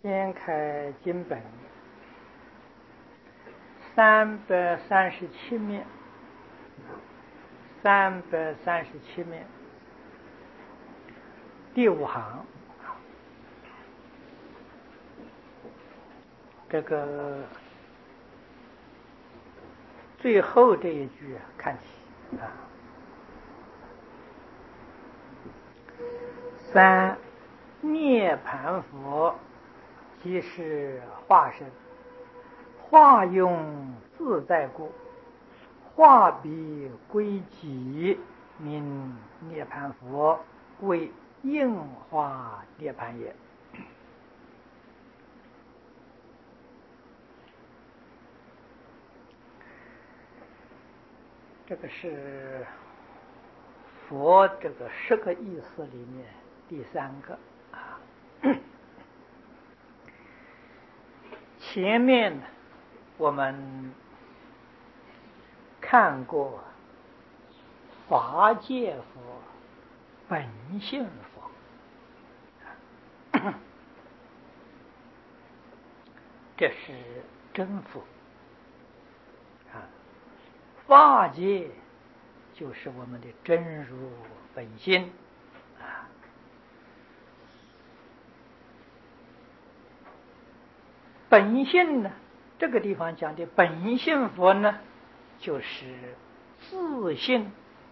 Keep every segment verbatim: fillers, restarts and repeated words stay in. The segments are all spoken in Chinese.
先开经本三百三十七面，三百三十七面第五行，这个最后这一句看起啊，三涅盘佛即是化身，化用自在故，化彼归己，名涅盘佛，为应化涅盘也。这个是佛这个十个意思里面第三个啊。前面我们看过法界佛、本性佛，这是真佛啊。法界就是我们的真如本心啊。本性呢，这个地方讲的本性佛呢，就是自性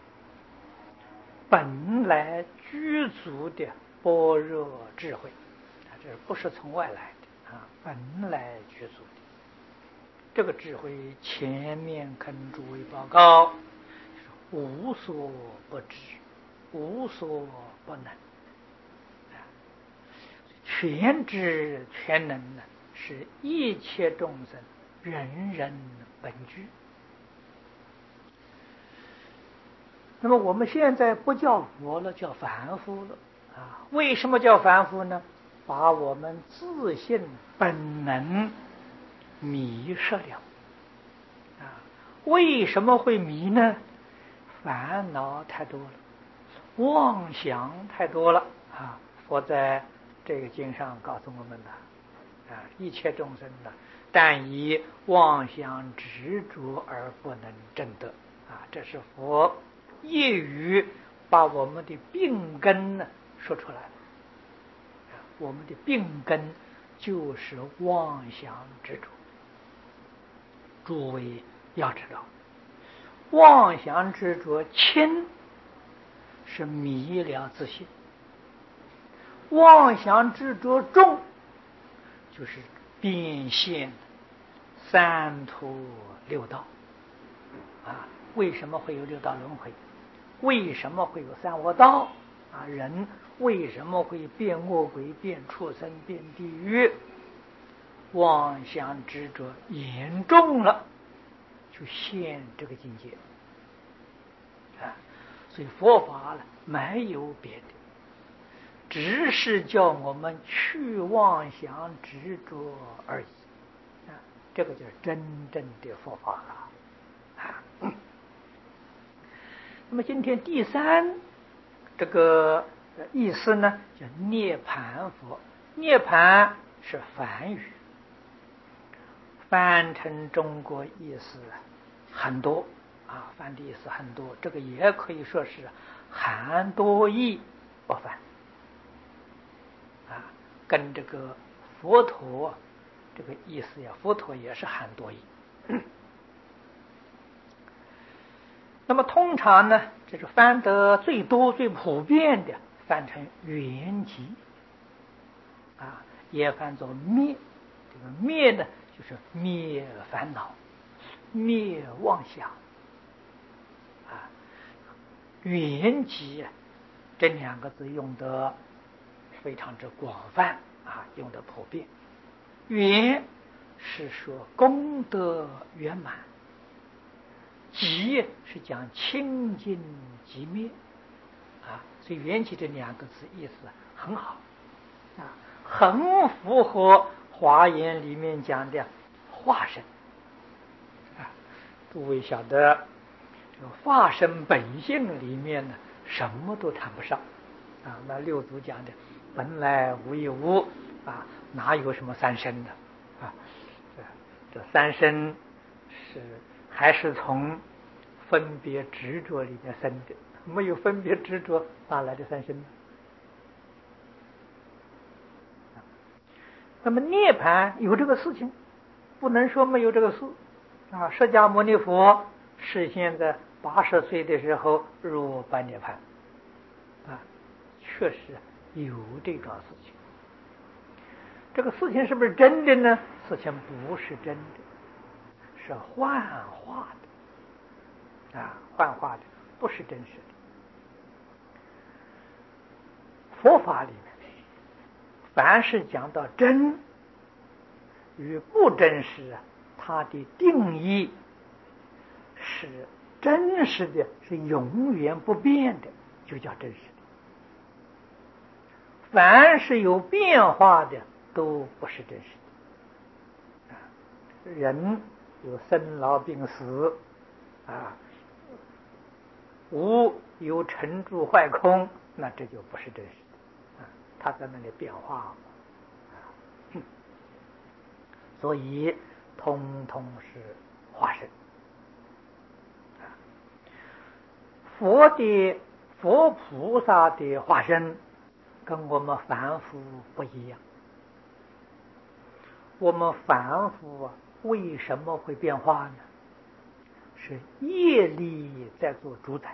本来具足的般若智慧啊，这不是从外来的啊，本来具足的这个智慧。前面跟诸位报告，无所不知，无所不能，全知全能呢，是一切众生人人本具。那么我们现在不叫佛了，叫凡夫了啊！为什么叫凡夫呢？把我们自性本能迷失了啊！为什么会迷呢？烦恼太多了，妄想太多了啊！佛在这个经上告诉我们的啊，一切众生的，但以妄想执着而不能证得啊！这是佛业余把我们的病根呢说出来了。我们的病根就是妄想执着。诸位要知道，妄想执着轻是迷了自信，妄想执着重就是变现三途六道啊。为什么会有六道轮回？为什么会有三恶道啊？人为什么会变恶鬼、变畜生、变地狱？妄想执着严重了，就现这个境界啊。所以佛法呢，没有别的，只是叫我们去妄想执着而已啊。这个就是真正的佛法了啊。那么今天第三这个意思呢，叫涅盘佛。涅盘是梵语，翻成中国意思很多啊，翻的意思很多，这个也可以说是含多义不翻啊，跟这个佛陀这个意思呀，佛陀也是含多义。那么通常呢，这是翻得最多最普遍的，翻成圆寂啊，也翻作灭。这个灭呢，就是灭烦恼、灭妄想啊。圆寂这两个字用得非常之广泛啊，用得普遍。圆是说功德圆满，寂是讲清净寂灭啊，所以缘起这两个字意思很好啊，很符合华严里面讲的化身啊。诸位晓得，这个化身本性里面呢，什么都谈不上啊。那六祖讲的本来无一物啊，哪有什么三身的啊？这这三身是还是从分别执着里面生的，没有分别执着，哪来的三身呢？那么涅槃有这个事情，不能说没有这个事啊。释迦牟尼佛是现在八十岁的时候入般涅槃啊，确实有这桩事情。这个事情是不是真的呢？事情不是真的，是幻化的啊，幻化的，不是真实的。佛法里面，凡是讲到真与不真实啊，它的定义是真实的，是永远不变的，就叫真实的。凡是有变化的，都不是真实的。啊，人有生老病死啊，无有成住坏空，那这就不是真实的啊，它在那里变化。所以通通是化身。佛的佛菩萨的化身跟我们凡夫不一样。我们凡夫啊，为什么会变化呢？是业力在做主宰。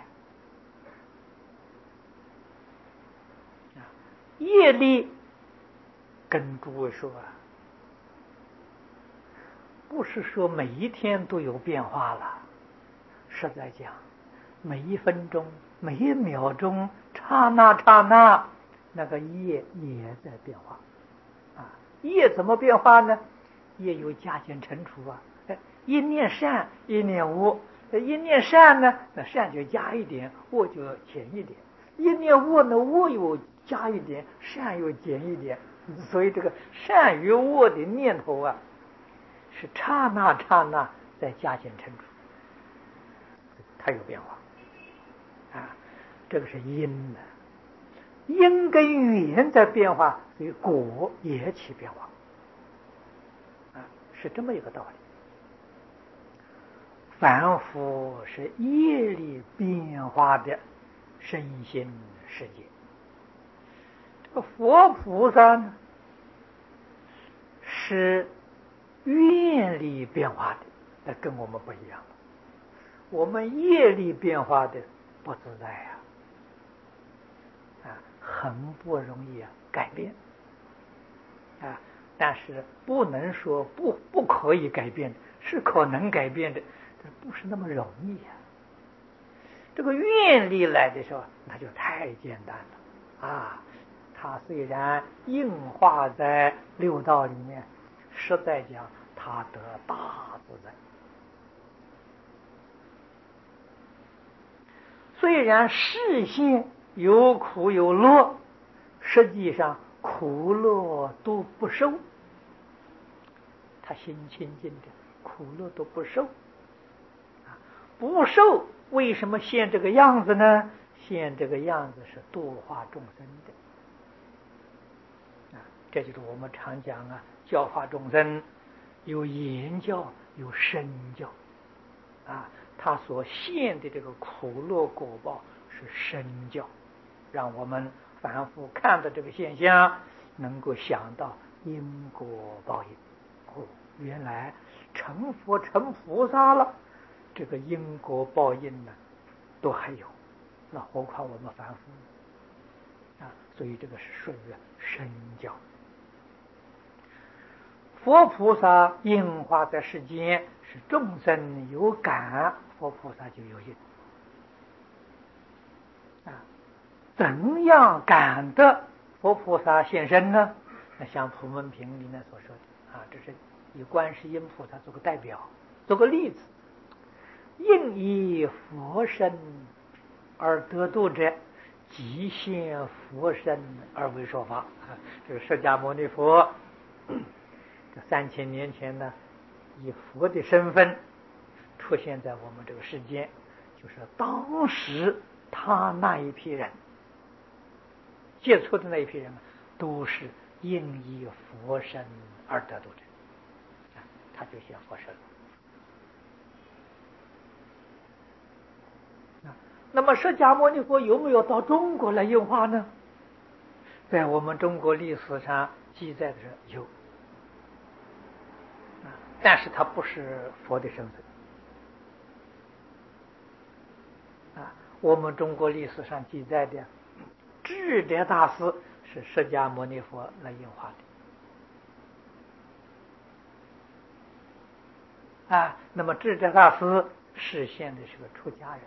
业力跟诸位说啊，不是说每一天都有变化了，实在讲，每一分钟、每一秒钟、刹那刹那，那个业也在变化啊。业怎么变化呢？业有加减乘除啊，一念善，一念恶。一念善呢，那善就加一点，恶就减一点；一念恶呢，恶又加一点，善又减一点。所以这个善与恶的念头啊，是刹那刹那在加减乘除，它有变化啊。这个是因呢，因跟缘在变化，所以果也起变化啊，是这么一个道理。凡夫是业力变化的身心世界，这个佛菩萨呢是愿力变化的，那跟我们不一样了。我们业力变化的不自在呀，啊，很不容易啊改变啊。但是不能说不不可以改变的，是可能改变的，但不是那么容易呀。这个愿力来的时候，那就太简单了啊。它虽然硬化在六道里面，实在讲它得大自在。虽然视线有苦有乐，实际上苦乐都不受。他心清净的，苦乐都不受啊，不受。为什么现这个样子呢？现这个样子是度化众生的啊，这就是我们常讲啊，教化众生有言教有身教啊，他所现的这个苦乐果报是身教，让我们凡夫看到这个现象，能够想到因果报应。哦，原来成佛成菩萨了，这个因果报应呢，都还有，那何况我们凡夫啊？所以这个是顺于身教。佛菩萨应化在世间，是众生有感，佛菩萨就有应啊。怎样感得佛菩萨现身呢？那像普门品里面所说的啊，这是以观世音菩萨做个代表，做个例子。应以佛身而得度者，即现佛身而为说法啊。这个释迦牟尼佛，这三千年前呢，以佛的身份出现在我们这个世间，就是当时他那一批人接触的那一批人，都是应以佛身而得度者，啊，他就现佛身了。啊，那么释迦牟尼佛有没有到中国来应化呢？在我们中国历史上记载的有，啊，但是他不是佛的身份。啊，我们中国历史上记载的智者大师是释迦牟尼佛来应化的。啊，那么智者大师实现的是个出家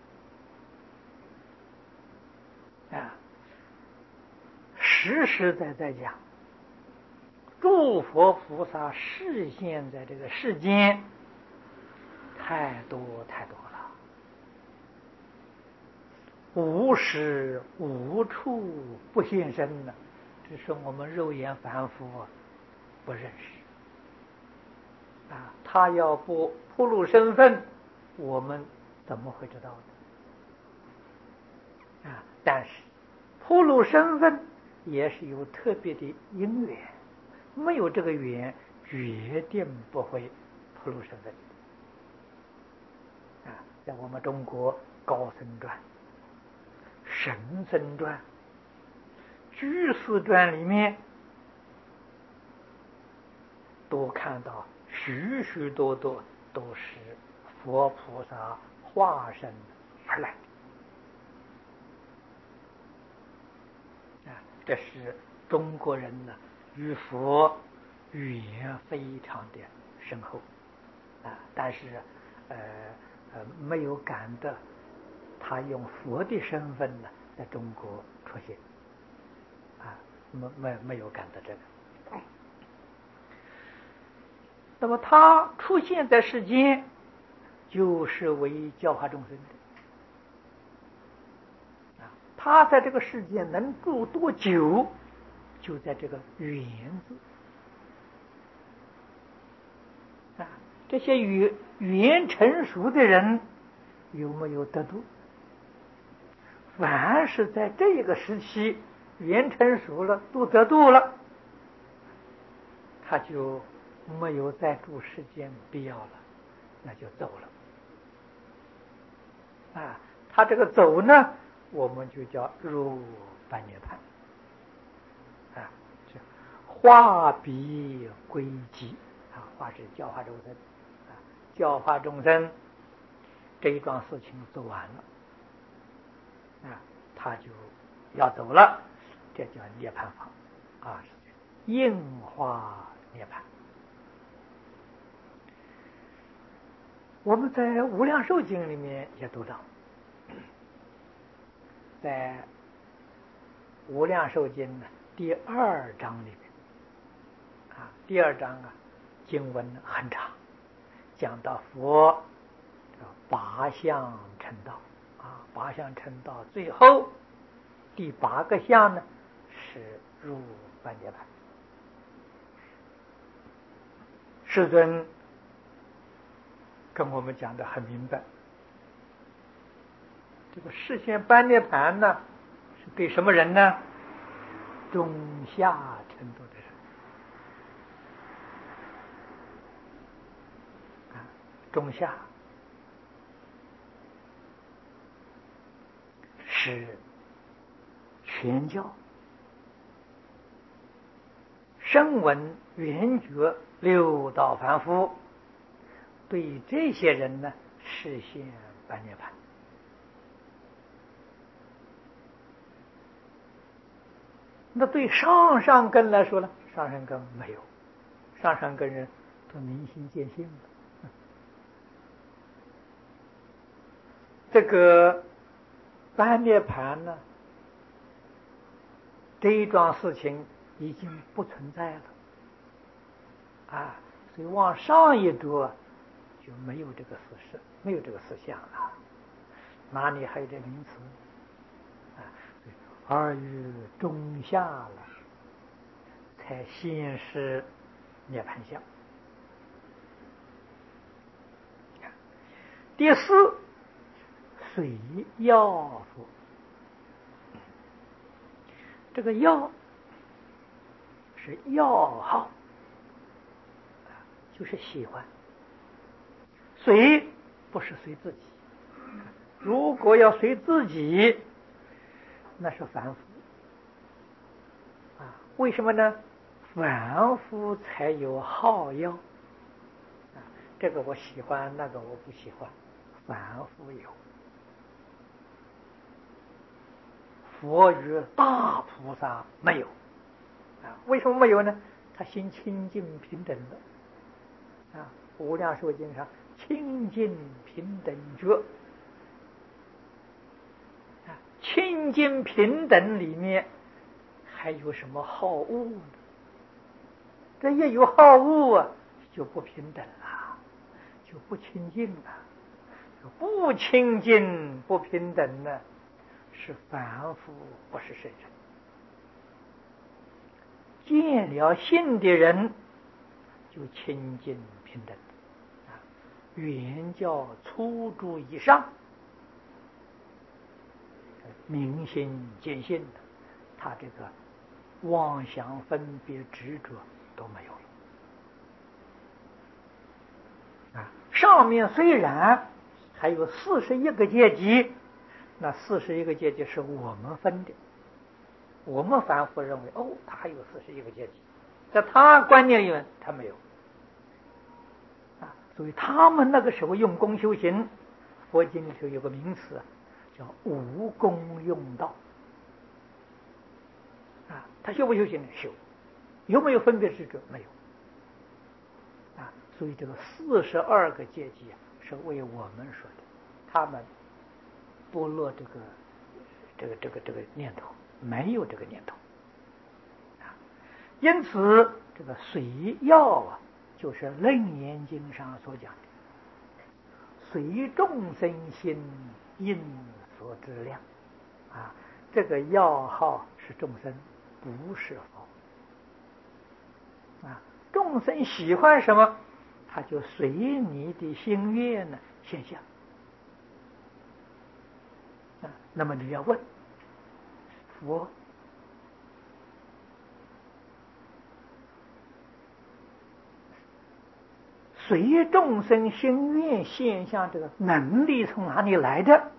人。啊，实实在在讲，诸佛菩萨示现在这个世间太多太多了，无时无处不现身呢，只是我们肉眼凡夫不认识。啊，他要不铺露身份，我们怎么会知道呢？啊，但是铺露身份也是有特别的因缘，没有这个缘，决定不会铺露身份。啊，在我们中国高僧传、神僧传、居士传里面，都看到许许多多都是佛菩萨化身而来的。啊，这是中国人呢与佛缘非常的深厚。啊，但是呃呃没有感得他用佛的身份呢在中国出现。啊，没没没有感得这个。那么他出现在世间，就是为教化众生的。啊，他在这个世间能住多久，就在这个缘字。啊，这些缘缘成熟的人有没有得度？凡是在这个时期缘成熟了，都得度了，他就没有再住世间必要了，那就走了。啊，他这个走呢，我们就叫入般涅槃。啊，这化彼归寂。啊，化是教化众生。啊，教化众生这一桩事情做完了，啊，他就要走了，这叫涅槃法。啊，应化涅槃。我们在《无量寿经》里面也读到，在《无量寿经》的第二章里面，啊，第二章啊，经文很长，讲到佛八相成道。啊，八相成道最后第八个相呢是入般涅槃。世尊跟我们讲的很明白，这个实现般涅槃呢是对什么人呢？中下程度的人。啊，中下是全教声闻缘觉六道凡夫，对这些人呢实现般涅槃。那对上上根来说呢，上上根没有，上上根人都明心见性了。这个般涅槃呢，这一桩事情已经不存在了。啊，所以往上一着就没有这个事实，没有这个思想了，哪里还有这名词？啊，而于中下了，才现是涅槃相。第四，随药佛。这个药是要好，就是喜欢。随不是随自己，如果要随自己，那是凡夫啊。为什么呢？凡夫才有好要啊，这个我喜欢，那个我不喜欢，凡夫有。佛与大菩萨没有啊。为什么没有呢？他心清净平等的啊。无量寿经上清净平等觉啊，清净平等里面还有什么好恶呢？这一有好恶啊，就不平等了，就不清净了。不清净不平等呢，是凡夫，不是圣人。见了性的人就清净平等啊，原教初住以上，明心见性的，他这个妄想分别执着都没有了啊。上面虽然还有四十一个阶级，那四十一个阶级是我们分的，我们凡夫认为哦，他还有四十一个阶级，在他观念里面他没有啊。所以他们那个时候用功修行，佛经里头有个名词叫无功用道啊。他修不修行呢？修。有没有分别执着？没有啊。所以这个四十二个阶级是为我们说的，他们不落这个这个这个这个念头，没有这个念头啊。因此这个随要啊，就是《楞严经》上所讲的随众生心应所知量啊。这个要号是众生，不是佛啊。众生喜欢什么，他就随你的心愿呢现象啊。那么你要问佛，随众生心愿现象这个能力从哪里来的？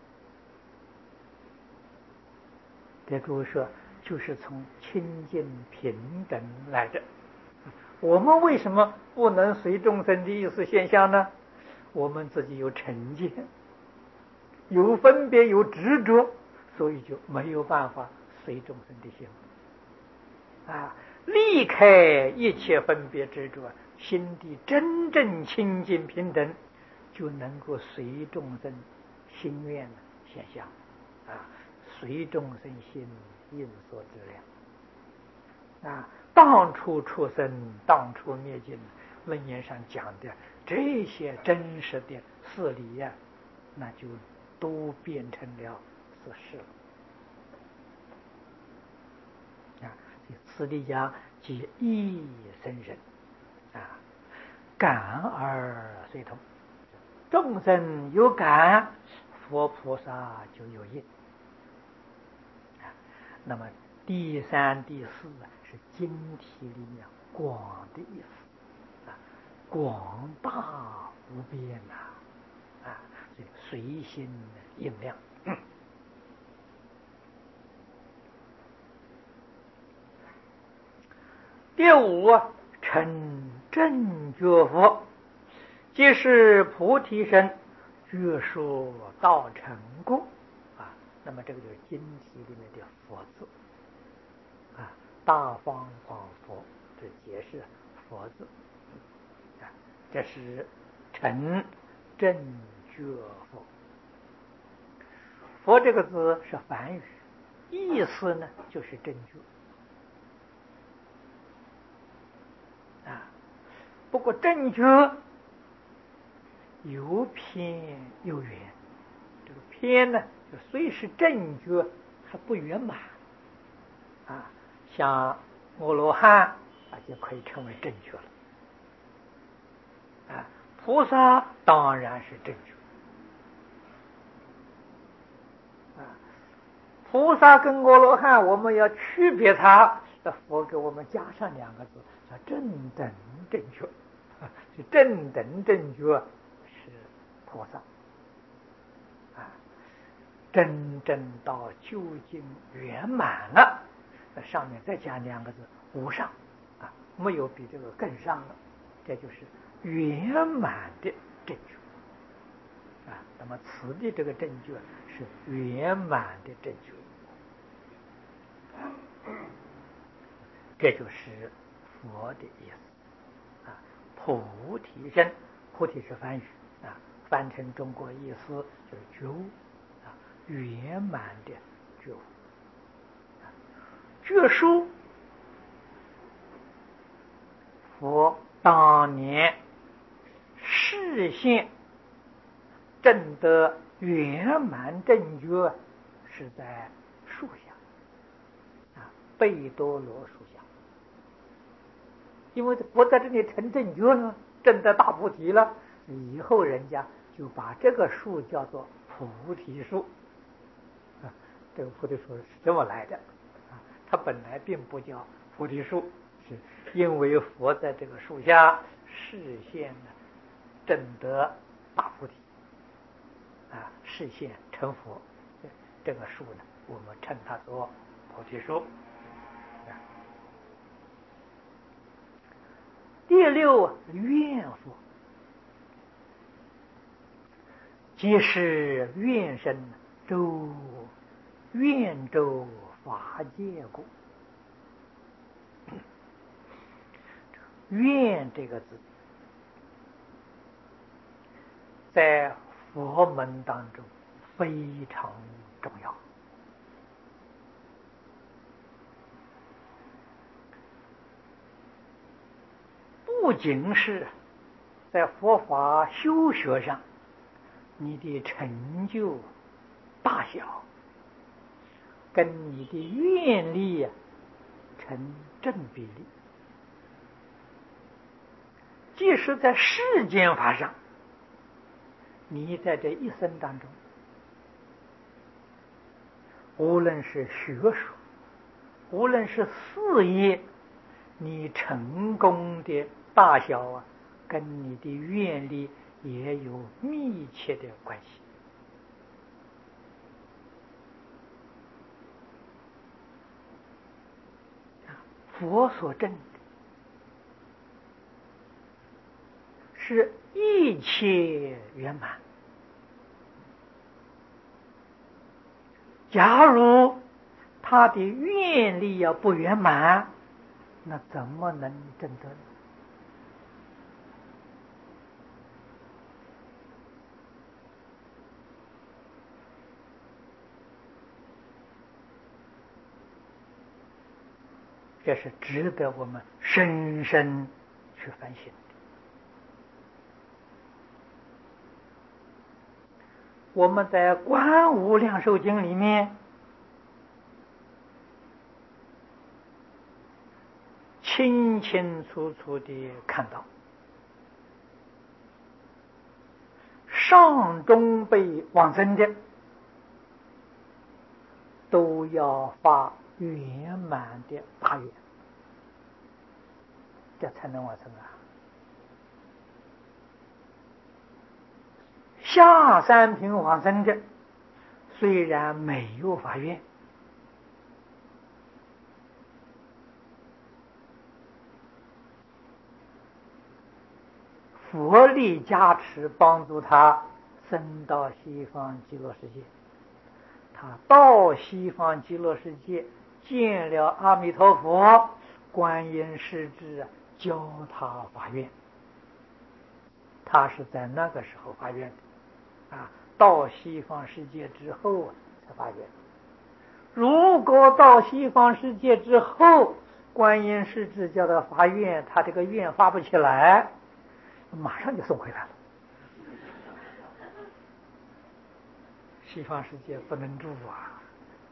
给诸位说，就是从清净平等来的。我们为什么不能随众生的意识现象呢？我们自己有成见，有分别，有执着，所以就没有办法随众生的心啊。离开一切分别执着，心地真正清净平等，就能够随众生心愿的现象啊。随众生心应所知量啊。当初出生，当初灭尽，楞严上讲的这些真实的事理呀、啊，那就都变成了事实了啊。此地讲即一生人啊，感而随同，众生有感，佛菩萨就有应啊。那么第三、第四是经题里面广的意思啊，广大无边呐啊，所以随心应量。嗯、第五啊，成正觉佛，即是菩提身，觉说道成故啊。那么这个就是经题里面的佛字啊，大方广佛这解释佛字啊，这是成正觉佛。佛这个字是梵语，意思呢就是正觉啊。不过正觉有偏有圆，这个偏呢，就虽是正觉，还不圆满啊。像阿罗汉啊，就可以称为正觉了啊。菩萨当然是正觉啊。菩萨跟阿罗汉，我们要区别它， 那佛给我们加上两个字，叫正等正觉。是正等正觉是菩萨啊，真正到究竟圆满了，那上面再加两个字无上啊，没有比这个更上了，这就是圆满的正觉啊。那么此地这个正觉是圆满的正觉，这就是佛的意思啊。菩提心，菩提是梵语啊，翻成中国意思就是觉悟啊，圆满的觉悟。觉疏，佛当年示现证得圆满正觉，是在树下啊，贝多罗树下。因为佛在这里成正觉了，证得大菩提了，以后人家就把这个树叫做菩提树啊。这个菩提树是这么来的啊，它本来并不叫菩提树，是因为佛在这个树下示现了证得大菩提啊，示现成佛，这个树呢，我们称它做菩提树。第六愿佛，即是愿生周愿周法界故。愿这个字在佛门当中非常重要。不仅是在佛法修学上你的成就大小跟你的愿力成正比例，即使在世间法上，你在这一生当中，无论是学术，无论是事业，你成功的大小啊，跟你的愿力也有密切的关系。佛所证的是一切圆满。假如他的愿力要不圆满，那怎么能证得呢？这是值得我们深深去反省的。我们在《观无量寿经》里面清清楚楚地看到，上中辈往生的都要发圆满的大愿，这才能往生啊。下三品往生的虽然没有发愿，佛力加持帮助他升到西方极乐世界，他到西方极乐世界见了阿弥陀佛，观音世智教他发愿，他是在那个时候发愿的啊，到西方世界之后才发愿。如果到西方世界之后，观音世智叫他发愿，他这个愿发不起来，马上就送回来了。西方世界不能住啊，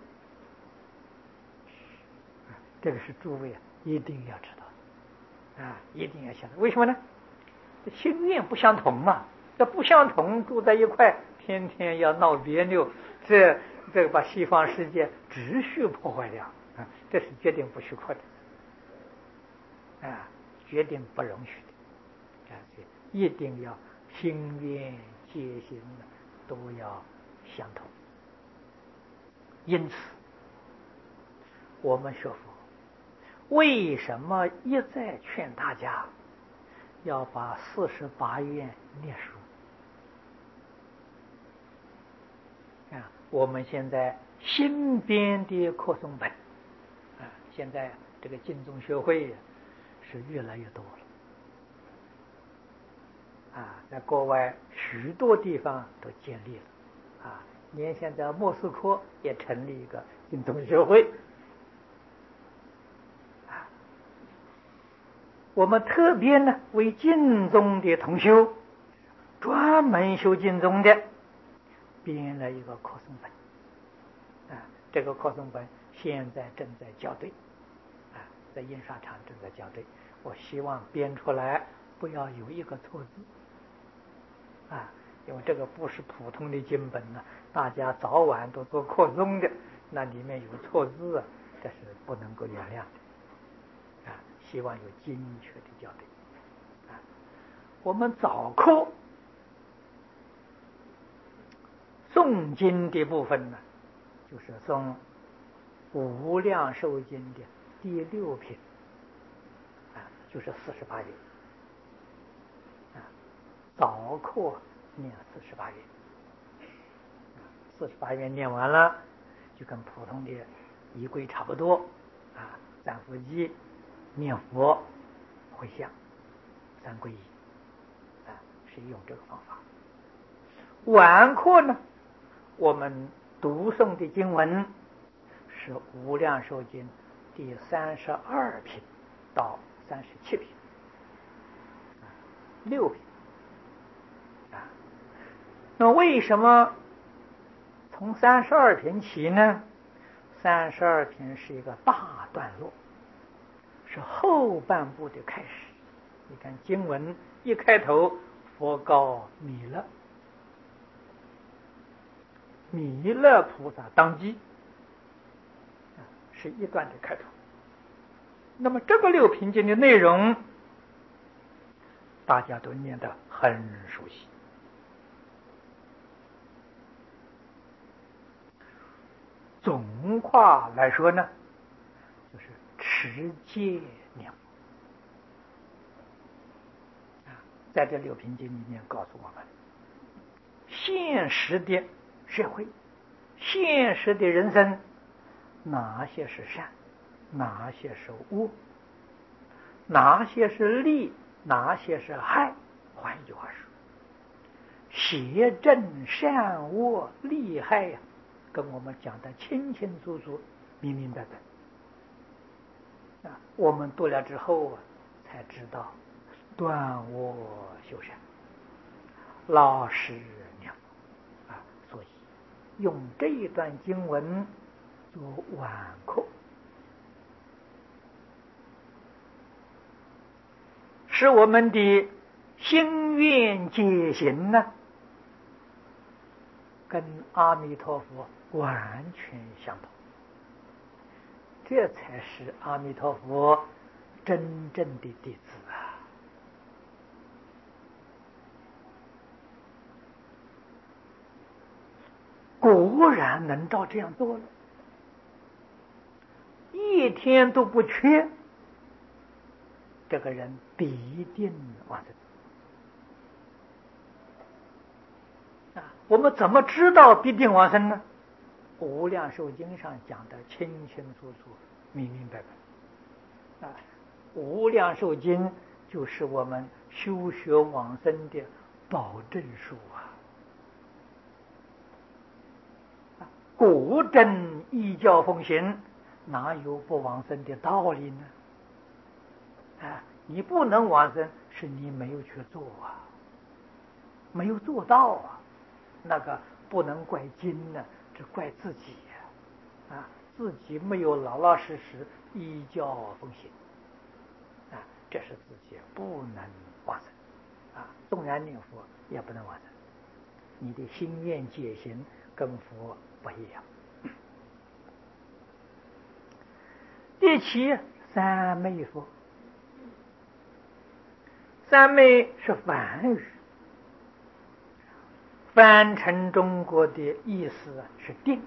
这个是诸位一定要知道啊，一定要晓得。为什么呢？心愿不相同嘛，这不相同住在一块，天天要闹别扭，这这个把西方世界秩序破坏掉啊，这是决定不许可的啊，决定不容许的，啊，一定要心愿戒行都要相同。因此，我们学佛为什么一再劝大家要把四十八愿念熟？啊，我们现在新编的课诵本，啊，现在这个净宗学会是越来越多了，啊，在国外许多地方都建立了，啊，连现在莫斯科也成立一个净宗学会。我们特别呢为净宗的同修，专门修净宗的，编了一个课诵本，啊，这个课诵本现在正在校对，啊，在印刷厂正在校对。我希望编出来不要有一个错字，啊，因为这个不是普通的经本呢，大家早晚都做课诵的，那里面有错字啊，这是不能够原谅的，啊，希望有精确的校对。啊，我们早课诵经的部分呢，就是诵无量寿经的第六品，啊，就是四十八愿，啊，早课念四十八愿，四十八愿念完了，就跟普通的仪轨差不多，啊，三伏记、念佛、回向、三皈依，啊，是用这个方法。晚课呢，我们读诵的经文是《无量寿经》第三十二品到三十七品，啊，六品，啊，那为什么从三十二品起呢？三十二品是一个大段落，是后半部的开始。你看经文一开头，佛告弥勒，弥勒菩萨当机，是一段的开头。那么这个六品经的内容，大家都念得很熟悉。总括来说呢，就是持戒念佛。在这六品经里面告诉我们，现实的社会，现实的人生，哪些是善，哪些是恶，哪些是利，哪些是害。换一句话说，邪正善恶利害呀，跟我们讲的清清楚楚、明明白白。啊，我们读了之后啊，才知道断恶修善，老实念佛啊。所以用这一段经文做晚课，使我们的心愿解行呢，跟阿弥陀佛完全相同。这才是阿弥陀佛真正的弟子啊！果然能照这样做了，一天都不缺，这个人必定往生啊！我们怎么知道必定往生呢？无量寿经上讲的清清楚楚、明明白白啊！无量寿经就是我们修学往生的保证书啊！果真依教奉行，哪有不往生的道理呢？啊，你不能往生，是你没有去做啊，没有做到啊，那个不能怪经呢，这怪自己呀！啊，自己没有老老实实依教奉行，啊，这是自己不能往生啊！纵然念佛也不能往生，你的心愿解行跟佛不一样。第七，三昧佛三昧是梵语，翻成中国的意思是定，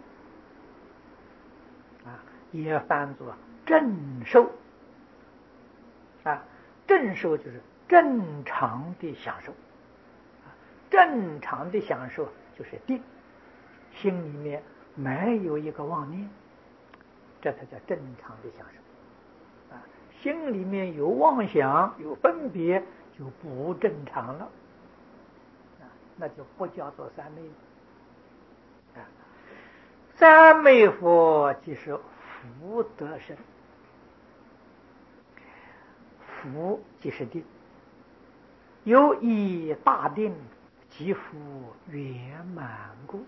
啊，也翻作正受，啊，正受就是正常的享受，正常的享受就是定，心里面没有一个妄念，这才叫正常的享受。啊，心里面有妄想有分别就不正常了，啊，那就不叫做三昧。啊，三昧佛即是福德身，福即是定，有以大定即福圆满故。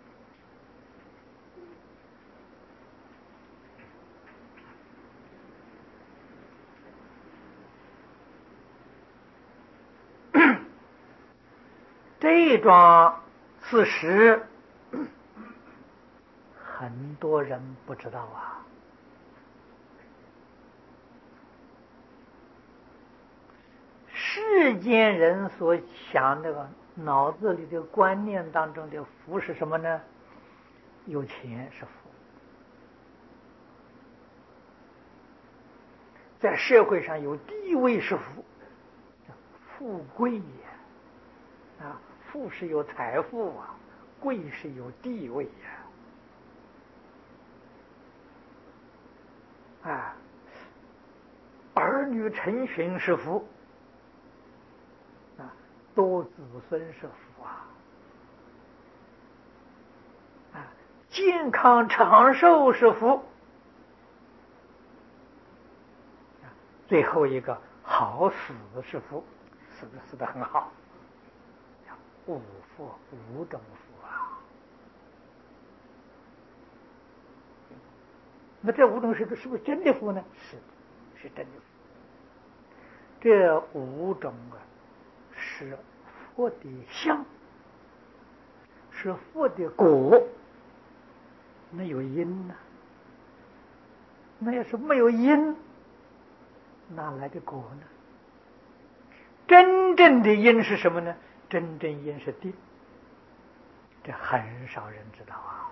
这一桩事实很多人不知道啊。世间人所想那个脑子里的观念当中的福是什么呢？有钱是福，在社会上有地位是福，富贵呀，啊，富是有财富啊，贵是有地位呀，啊，儿女成群是福，啊，多子孙是福啊，啊，健康长寿是福，啊，最后一个好死是福，死的死的很好，五福五种福啊。那这五种是不是不是真的福呢？是，是真的福。这五种啊，是佛的相，是佛的果。没有因呢、啊，那要是没有因，哪来的果呢？真正的因是什么呢？真正因是定，这很少人知道啊。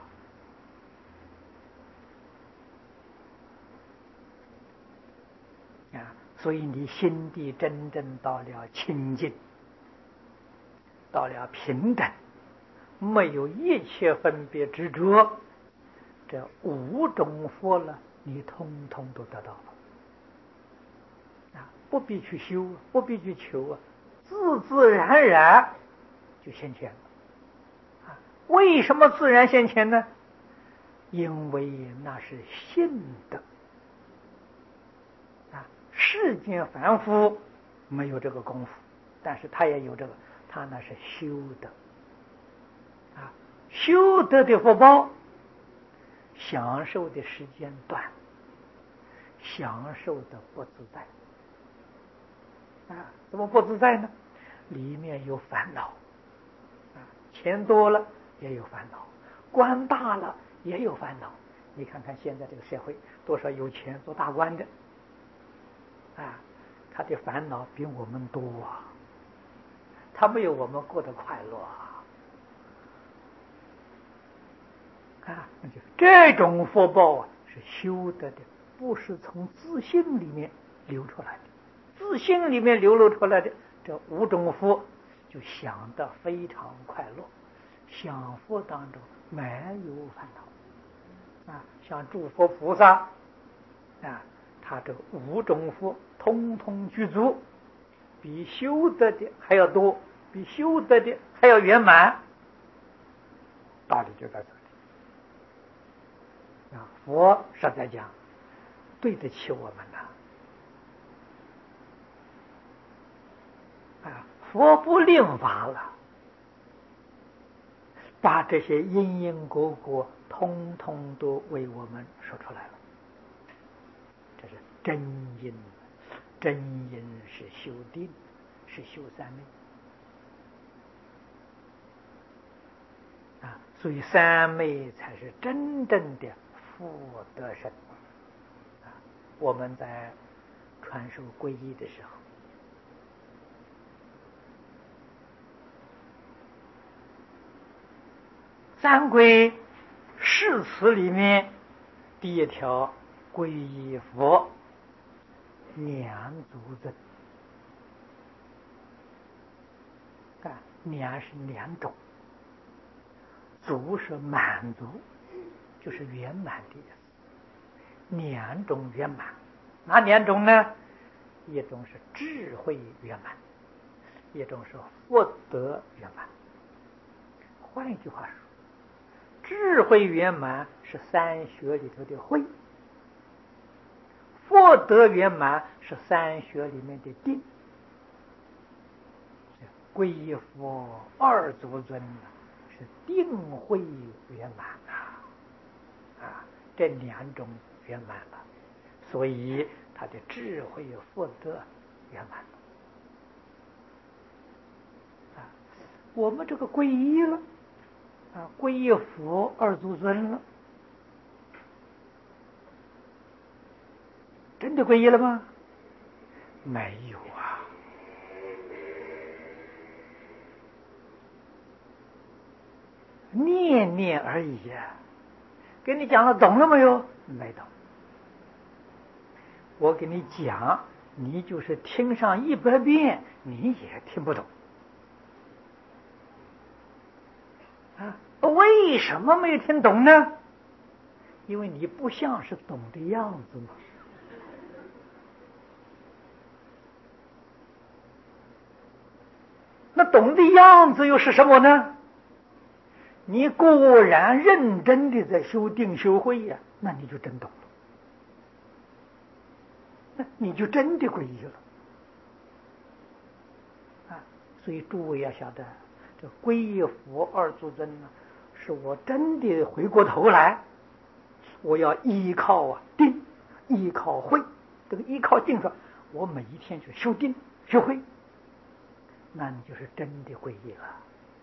啊，所以你心地真正到了清净，到了平等，没有一切分别执着，这五种佛了，你通通都得到了。啊，不必去修，不必去求啊，自自然然就现前了。啊，为什么自然现前呢？因为那是信德。啊，世间凡夫没有这个功夫，但是他也有这个，他那是修德。啊，修德的福报，享受的时间短，享受的不自在。啊，怎么不自在呢？里面有烦恼，啊，钱多了也有烦恼，官大了也有烦恼。你看看现在这个社会，多少有钱做大官的，啊，他的烦恼比我们多啊，他没有我们过得快乐啊。啊，这种福报啊是修得的，不是从自信里面流出来的。自信里面流露出来的这五种福，就享得非常快乐。享福当中没有烦恼。啊，像诸佛菩萨，啊，他这五种福通通具足，比修得的还要多，比修得的还要圆满。道理就在这里。啊，佛实在讲，对得起我们呐。啊，佛不令法了，把这些因因果果通通都为我们说出来了。这是真因，真因是修定，是修三昧。啊，所以三昧才是真正的福德身。啊，我们在传授皈依的时候， 三皈誓词里面第一条，皈依佛，两足尊。啊，两是两种，足是满足，就是圆满的意思。两种圆满，哪两种呢？一种是智慧圆满，一种是福德圆满。换一句话说，智慧圆满是三学里头的慧，福德圆满是三学里面的定。皈依佛二足尊是定慧圆满啊，啊，这两种圆满了，所以他的智慧福德圆满了啊。我们这个皈依了啊，皈依佛二足尊了，真的皈依了吗？没有啊。念念而已啊，跟你讲了，懂了没有？没懂。我给你讲，你就是听上一百遍，你也听不懂啊。为什么没听懂呢？因为你不像是懂的样子嘛。那懂的样子又是什么呢？你果然认真的在修定修慧呀、啊，那你就真懂了，那你就真的皈依了啊！所以诸位要晓得，这皈依佛二足尊呢，是我真的回过头来，我要依靠啊定，依靠慧，这个依靠定说，我每一天去修定修慧，那你就是真的皈依了。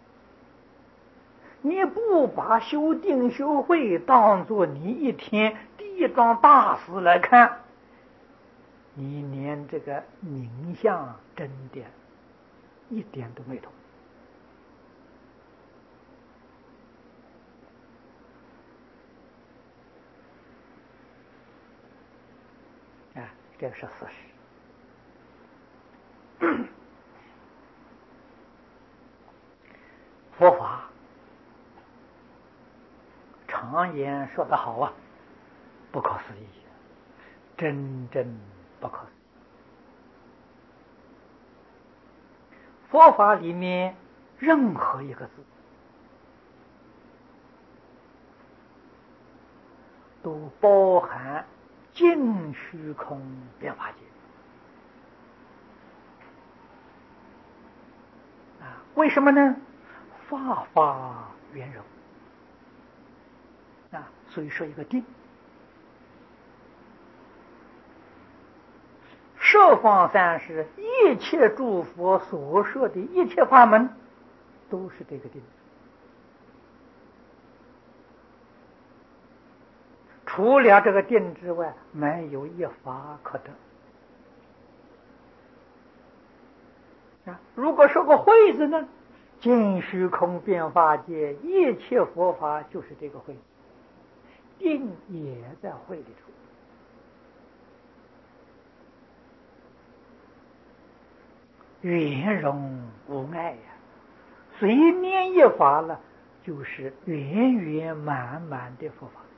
你不把修定修慧当作你一天地桩大事来看，你连这个名相真的一点都没懂啊，这个是事实。佛法常言说得好啊，不可思议，真正不可思议。佛法里面任何一个字都包含尽虚空变化界啊，为什么呢？法法圆融啊，所以说一个定。十方三世一切诸佛所说的一切法门，都是这个定。除了这个定之外，没有一法可得啊。如果说个慧字呢，尽虚空变化界一切佛法就是这个慧，定也在慧里头。圆融无碍呀、啊，随念一法了，就是圆圆满满的佛法。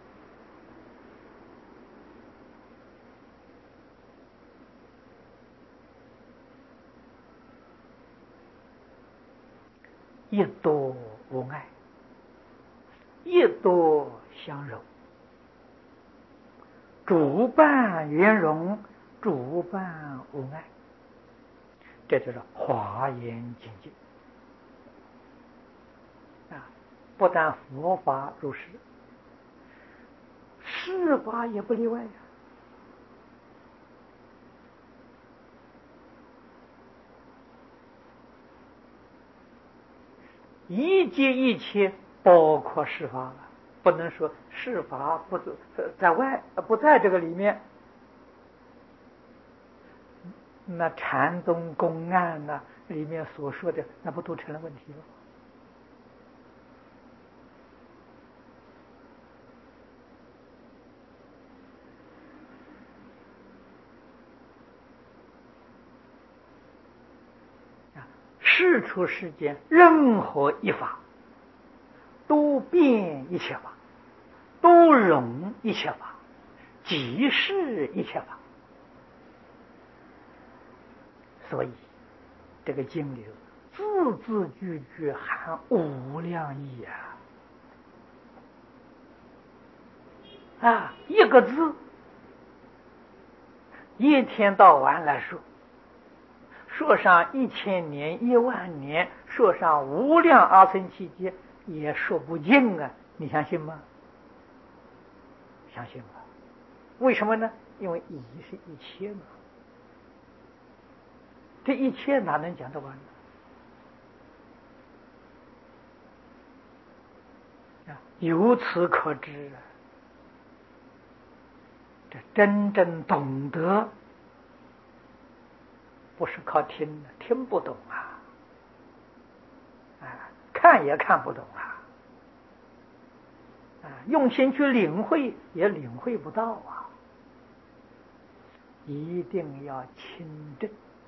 一多无碍，一多相融，主伴圆融，主伴无碍，这就是华严境界啊！不但佛法如是，世法也不例外呀、啊。一切一切包括世法了，不能说世法不在外，不在这个里面。那禅宗公案呢、啊、里面所说的，那不都成了问题了？ 世出世间任何一法，都变一切法，都容一切法，即是一切法。所以这个经里字字句句含无量义啊！啊，一个字，一天到晚来说，说上一千年、一万年，说上无量阿僧祇劫，也说不尽啊！你相信吗？相信吗？为什么呢？因为义是一切嘛，这一切哪能讲得完呢？啊，由此可知啊，这真正懂得，不是靠听的，听不懂啊，啊，看也看不懂啊，啊，用心去领会也领会不到啊，一定要亲证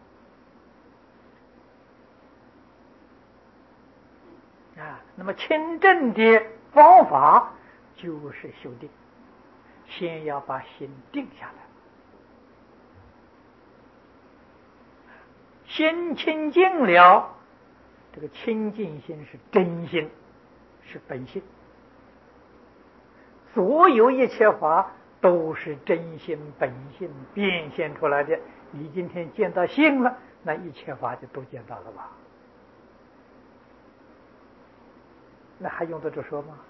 啊。那么亲证的方法就是修定，先要把心定下来。心清净了，这个清净心是真心，是本性。所有一切法都是真心本性变现出来的。你今天见到性了，那一切法就都见到了吧？那还用得着说吗？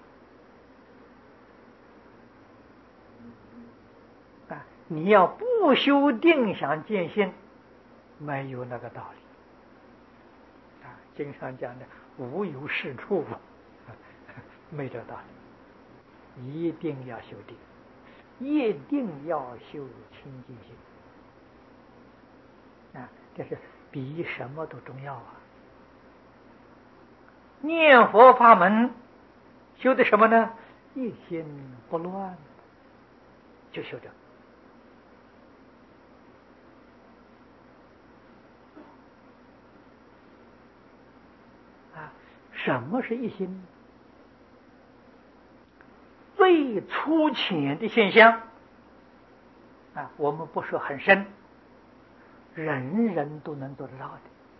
啊，你要不修定想见性，没有那个道理。啊，经常讲的无有是处，没这道理。一定要修定，一定要修清净心。啊，这是比什么都重要啊！念佛法门修的什么呢？一心不乱，就修这。啊，什么是一心？最粗浅的现象啊，我们不说很深，人人都能做得到的。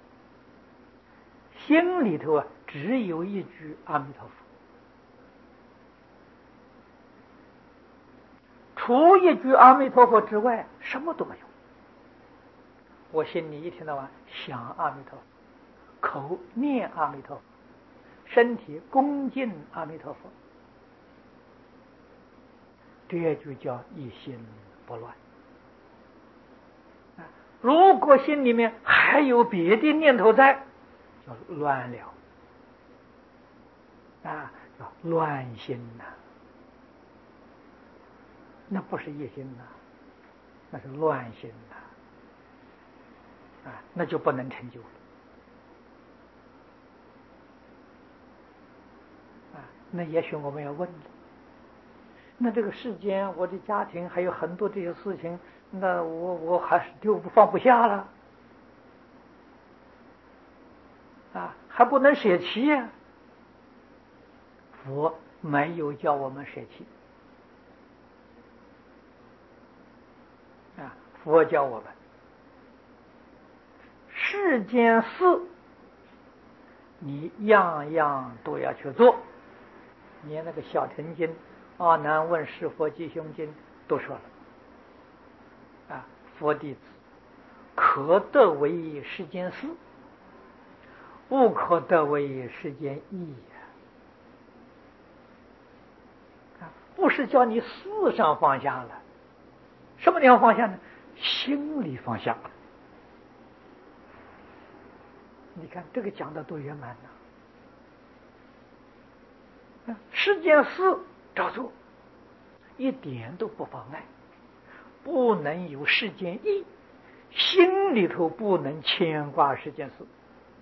心里头啊，只有一句阿弥陀佛，除一句阿弥陀佛之外，什么都没有。我心里一天到晚想阿弥陀佛，口念阿弥陀佛，身体恭敬阿弥陀佛，这就叫一心不乱。如果心里面还有别的念头在，叫乱了啊，叫乱心呐、啊，那不是一心呐、啊，那是乱心呐、啊，啊，那就不能成就了啊。那也许我们要问了，那这个世间，我的家庭还有很多这些事情，那我我还是就放不下了啊，还不能舍弃呀、啊。佛没有叫我们舍弃啊，佛教我们世间事，你样样都要去做。连那个小乘经、阿难问是佛吉凶经都说了啊，佛弟子可得为世间事，不可得为世间义啊！不是叫你事上放下了，什么地方放下呢？心里放下。你看这个讲的多圆满呐！世间事照做，一点都不妨碍，不能有世间义，心里头不能牵挂世间事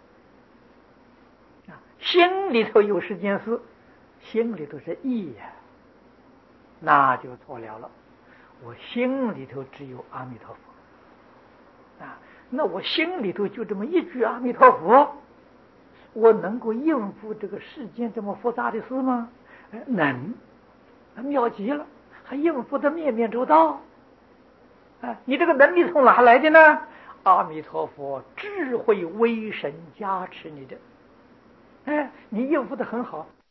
啊！心里头有世间事，心里头是义呀、啊，那就错了了。我心里头只有阿弥陀佛啊，那我心里头就这么一句阿弥陀佛， 我能够应付这个世间这么复杂的事吗？能，妙极了，还应付得面面周到。啊，你这个能力从哪来的呢？阿弥陀佛智慧威神加持你的。哎，你应付得很好，